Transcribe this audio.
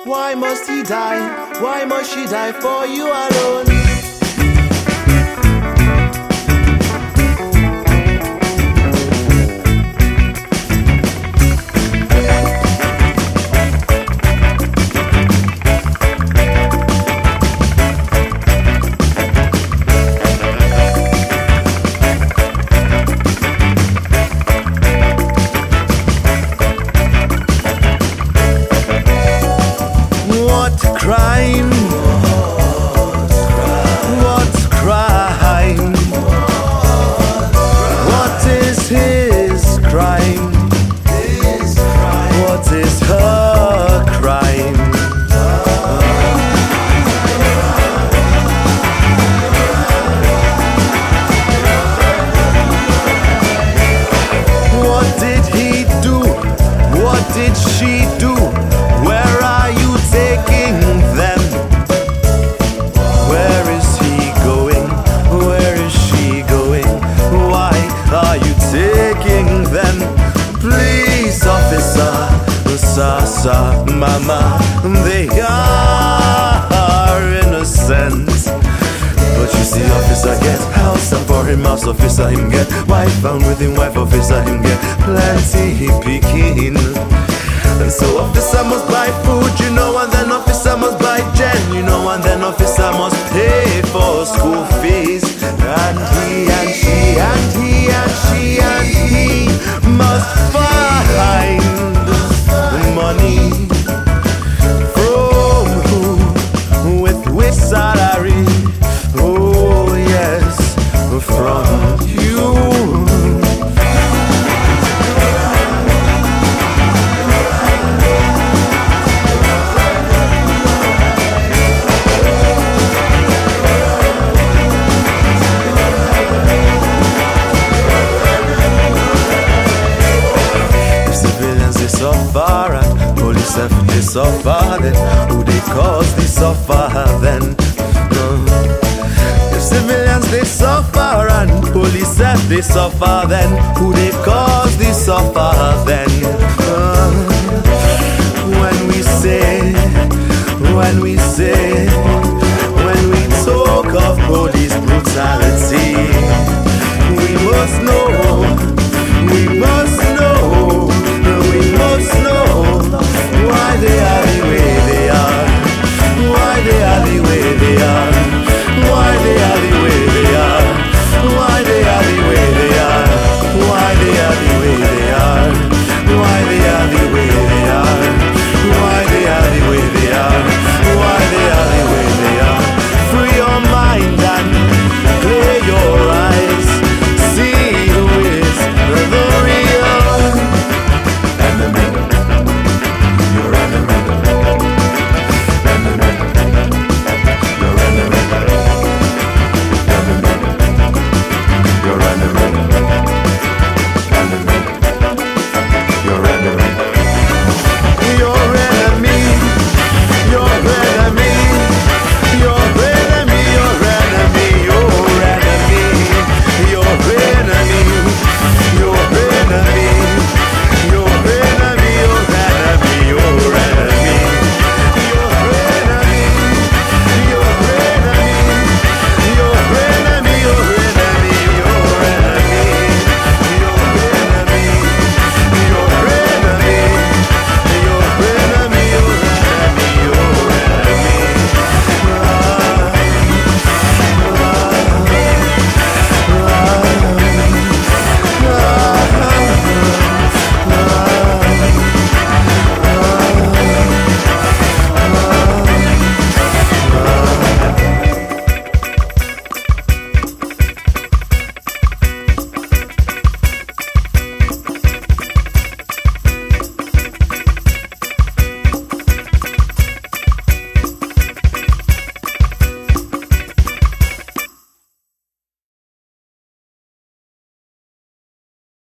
Why must he die? Why must she die for you alone? Crime, what crime? What is his crime? What is her crime? What did he do? What did she do? Where are you taking them? Where is he going? Where is she going? Why are you taking them? Please, officer, sir, mama, they are innocent. But you see, officer get house and for him house, officer him get wife found with him wife, officer him get plenty picking. And so officer must buy food, you know, and then officer must buy gen, you know, and then officer must pay for school fees. And he and she and he and she and he must find money from who, with which salary? Oh yes, from you. Suffer and police have they suffer then who they cause they suffer then if civilians they suffer and police have they suffer then who they cause they suffer then when we say